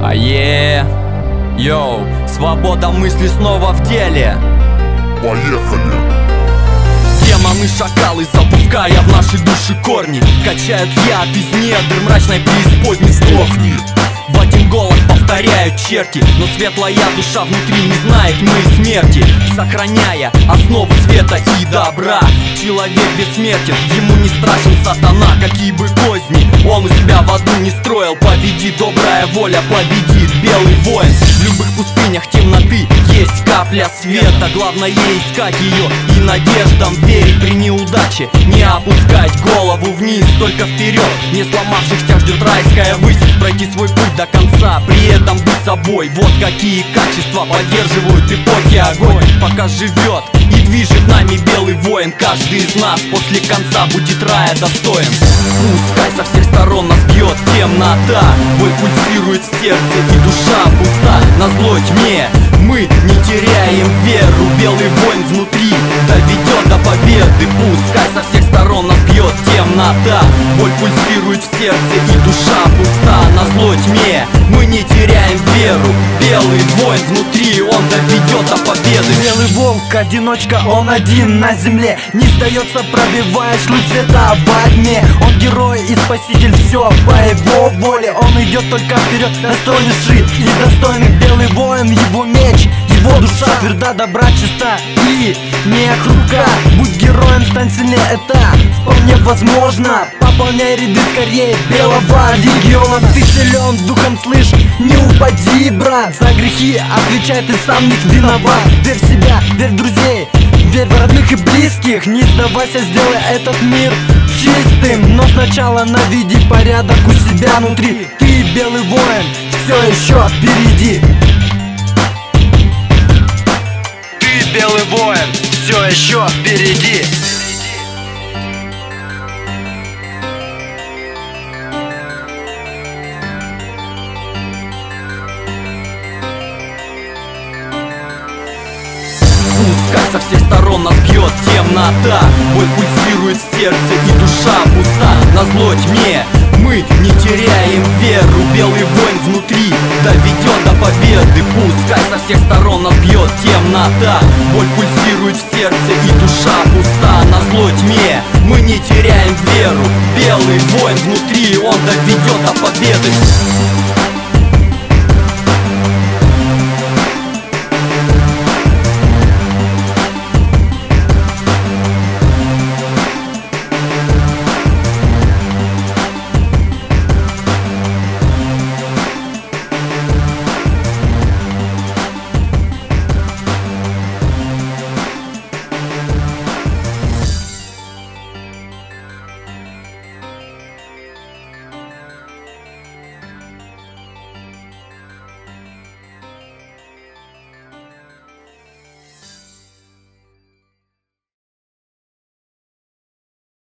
Йоу, свобода мысли снова в деле. Поехали! Демоны-шакалы, запуская в наши души корни, качают яд из недр мрачной преисподней. Сдохни! В один голос повторяют черти, но светлая душа внутри не знает тьмы и смерти. Сохраняя основу света и добра, человек бессмертен, ему не страшен сатана. Какие бы козни он у себя в аду не строил, победит добрая воля, победит белый воин. В любых пустынях темноты есть капля света, главное искать ее и надеждам верить. При неудаче не опускать голову вниз, только вперед, не сломавшихся ждет райская высь. Пройти свой путь до конца, при этом быть собой. Вот какие качества поддерживают эпохи огонь. Пока живет и движет нами белый воин, каждый из нас после конца будет рая достоин. Пускай со всех сторон нас бьет темнота, боль пульсирует в сердце и душа пуста. Назло тьме мы не теряем веру, белый воин внутри доведет до победы. Пускай со всех сторон нас бьет темнота, боль пульсирует в сердце и душа пуста. Назло тьме мы не теряем веру, белый воин внутри, он доведет до победы. Белый волк, одиночка, он один на земле, не сдается, пробивая шлюз света во тьме. Он герой и спаситель, все по его воле. Он идет только вперед, достойнейший из достойных. Белый воин, его меч, его душа тверда, добра, чиста и не хрупка. Будь героем, стань сильнее, это вполне возможно. Пополняй ряды скорее белого легиона. Ты силен духом, слышь, не упади, брат. За грехи отвечай, ты сам не виноват. Верь в себя, верь в друзей, верь в родных и близких. Не сдавайся, сделай этот мир чистым. Но сначала наведи порядок у себя внутри. Ты белый воин, все еще впереди. Ты белый воин, все еще впереди. Пускай со всех сторон нас бьет темнота, боль пульсирует в сердце и душа пуста. Назло тьме мы не теряем веру, белый воин внутри доведет до победы. Пускай со всех сторон нас бьет темнота, боль пульсирует в сердце и душа пуста. Назло тьме мы не теряем веру,